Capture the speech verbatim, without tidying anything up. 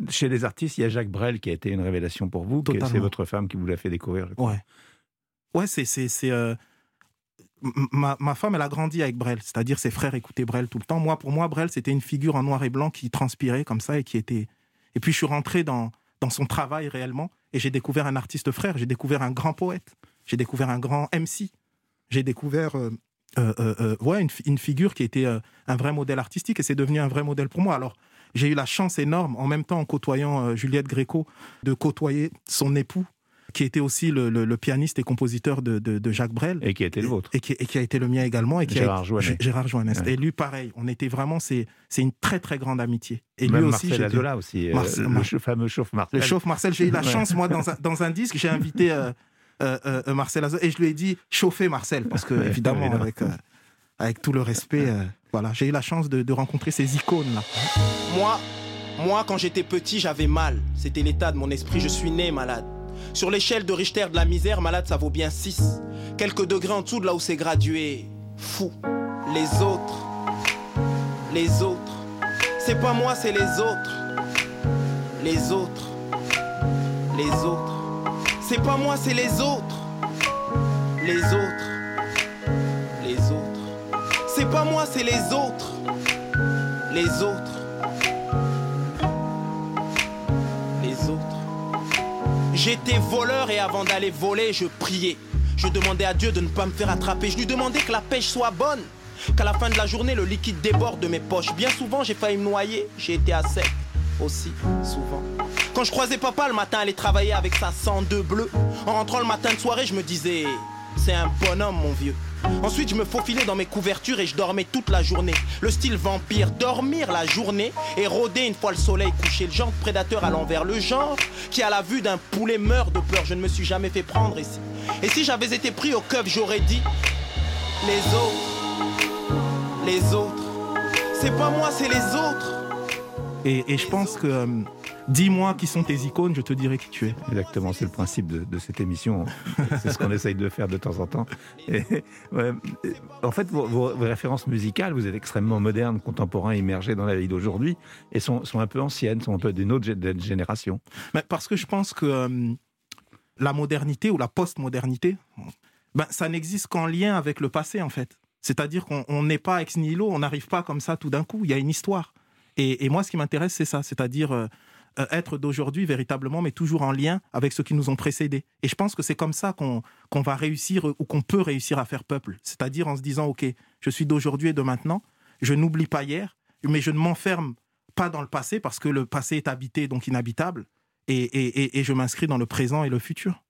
chez les artistes, il y a Jacques Brel qui a été une révélation pour vous. Que c'est votre femme qui vous l'a fait découvrir, je crois. Ouais, ouais c'est... c'est, c'est euh... ma, ma femme, elle a grandi avec Brel. C'est-à-dire ses frères écoutaient Brel tout le temps. Moi, pour moi, Brel, c'était une figure en noir et blanc qui transpirait comme ça et qui était... Et puis, je suis rentré dans, dans son travail réellement et j'ai découvert un artiste frère. J'ai découvert un grand poète. J'ai découvert un grand M C. J'ai découvert... Euh... Euh, euh, euh, ouais, une, une figure qui était euh, un vrai modèle artistique et c'est devenu un vrai modèle pour moi. Alors, j'ai eu la chance énorme, en même temps en côtoyant euh, Juliette Gréco, de côtoyer son époux, qui était aussi le, le, le pianiste et compositeur de, de, de Jacques Brel. Et qui a été le vôtre. Et, et, qui, et qui a été le mien également. Et qui Gérard a, Joannet. Gérard Joannet. Ouais. Et lui, pareil, on était vraiment, c'est, c'est une très très grande amitié. Et Même lui aussi, Marcel Azola aussi, euh, Marcel, le Mar- fameux Chauffe Marcel. Le Chauffe Marcel, j'ai eu la Ouais. chance, moi, dans un, dans un disque, j'ai invité euh, euh, euh, Marcel Azola et je lui ai dit chauffer Marcel, parce que, évidemment, évidemment. avec... Euh, Avec tout le respect, euh, voilà, j'ai eu la chance de, de rencontrer ces icônes-là. Moi, moi, quand j'étais petit, j'avais mal. C'était l'état de mon esprit, je suis né malade. Sur l'échelle de Richter de la misère, malade, ça vaut bien six. Quelques degrés en dessous de là où c'est gradué. Fou. Les autres. Les autres. C'est pas moi, c'est les autres. Les autres. Les autres. C'est pas moi, c'est les autres. Les autres. Les autres. C'est pas moi, c'est les autres. Les autres. Les autres. J'étais voleur et avant d'aller voler, je priais. Je demandais à Dieu de ne pas me faire attraper. Je lui demandais que la pêche soit bonne. Qu'à la fin de la journée, le liquide déborde de mes poches. Bien souvent, j'ai failli me noyer. J'ai été à sec. Aussi, souvent. Quand je croisais papa le matin aller travailler avec sa cent deux bleue, en rentrant le matin de soirée, je me disais... C'est un bonhomme, mon vieux. Ensuite, je me faufilais dans mes couvertures et je dormais toute la journée. Le style vampire, dormir la journée et rôder une fois le soleil couché. Le genre de prédateur à l'envers, le genre qui à la vue d'un poulet meurt de peur. Je ne me suis jamais fait prendre ici. Et si j'avais été pris au keuf, j'aurais dit les autres, les autres. C'est pas moi, c'est les autres. Et, et je pense que euh, dis-moi qui sont tes icônes, je te dirai qui tu es. Exactement, c'est le principe de, de cette émission. C'est ce qu'on essaye de faire de temps en temps. Et, ouais, en fait, vos, vos, vos références musicales, vous êtes extrêmement modernes, contemporains, immergés dans la vie d'aujourd'hui, et sont, sont un peu anciennes, sont un peu d'une autre gé- génération. Mais parce que je pense que euh, la modernité ou la post-modernité, ben, ça n'existe qu'en lien avec le passé, en fait. C'est-à-dire qu'on n'est pas ex nihilo, on n'arrive pas comme ça tout d'un coup, il y a une histoire. Et, et moi, ce qui m'intéresse, c'est ça, c'est-à-dire euh, euh, être d'aujourd'hui véritablement, mais toujours en lien avec ceux qui nous ont précédés. Et je pense que c'est comme ça qu'on, qu'on va réussir ou qu'on peut réussir à faire peuple. C'est-à-dire en se disant, OK, je suis d'aujourd'hui et de maintenant, je n'oublie pas hier, mais je ne m'enferme pas dans le passé parce que le passé est habité, donc inhabitable, et, et, et, et je m'inscris dans le présent et le futur.